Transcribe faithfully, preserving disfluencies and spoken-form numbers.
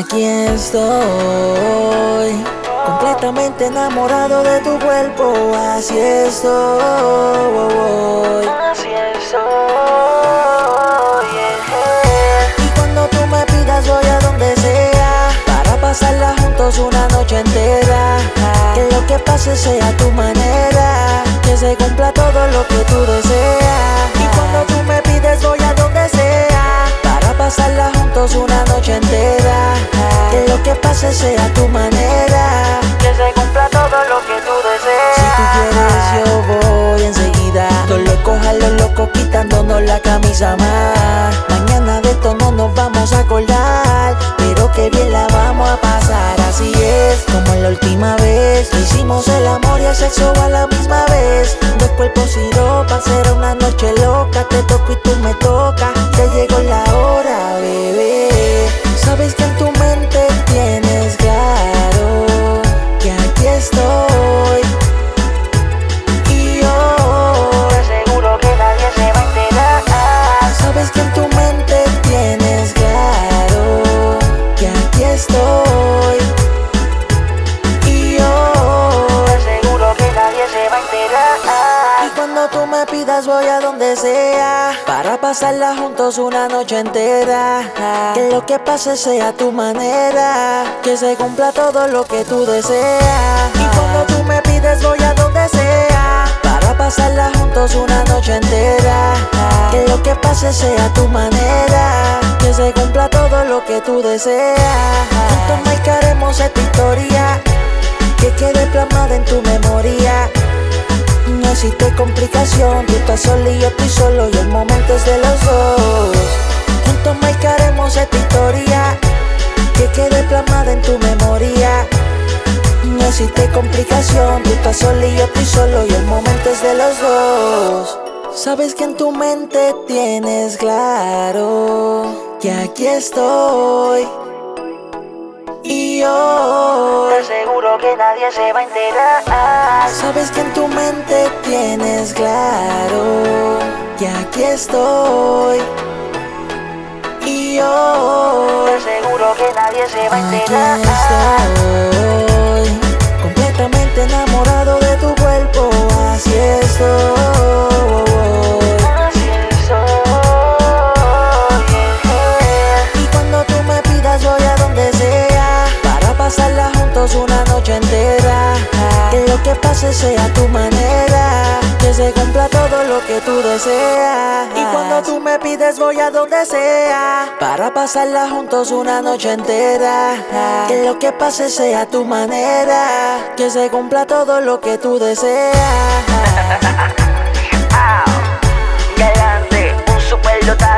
Aquí estoy, completamente enamorado de tu cuerpo. Así estoy, Así estoy, yeah. y cuando tú me pidas voy a donde sea, para pasarla juntos una noche entera. Que lo que pase sea a tu manera, que se cumpla todo lo que tú deseas. Y cuando tú me pides voy a donde sea, para pasarla juntos una noche entera. Que lo que pase sea a tu manera, Que se cumpla todo lo que tú deseas. si tú quieres yo voy enseguida. Los locos a los locos quitándonos la camisa más. Mañana de esto no nos vamos a acordar, pero que bien la vamos a pasar. Así es, como en la última vez que hicimos el amor y el sexo a la misma vez. Dos cuerpos y ropa, será una noche loca. Te toco y tú me tocas, ya llegó la hora, bebé. Sabes que en tu mente tienes claro que aquí estoy, y yo Te aseguro que nadie se va a enterar. sabes que en tu mente tienes claro que aquí estoy, y yo Te aseguro que nadie se va a enterar. y cuando tú me pidas voy a donde sea, para pasarla juntos una noche entera. Que lo que pase sea a tu manera, que se cumpla todo lo que tú deseas. Y cuando tú me pides voy a donde sea, para pasarla juntos una noche entera. Que lo que pase sea a tu manera, que se cumpla todo lo que tú deseas. Juntos marcaremos esta historia, que quede plasmada en tu memoria. No existe complicación, tú estás sola y yo estoy solo, y el momento es de los dos. Juntos marcaremos esta historia, que quede plasmada en tu memoria. No existe complicación, tú estás sola y yo estoy solo, y el momento es de los dos. Sabes que en tu mente tienes claro que aquí estoy, y yo Te aseguro que nadie se va a enterar. sabes que en tu mente tienes claro que aquí estoy, y yo Te aseguro que nadie se va a aquí enterar. estoy, completamente enamorado de tu cuerpo. Así estoy, Así estoy, yeah. y cuando tú me pidas voy a donde sea, para pasarla juntos una noche entera. Que lo que pase sea a tu manera, que se cumpla todo lo que tú deseas. Y cuando tú me pides voy a donde sea, para pasarla juntos una noche entera. Que lo que pase sea a tu manera, que se cumpla todo lo que tú deseas. Galante, un super dotado.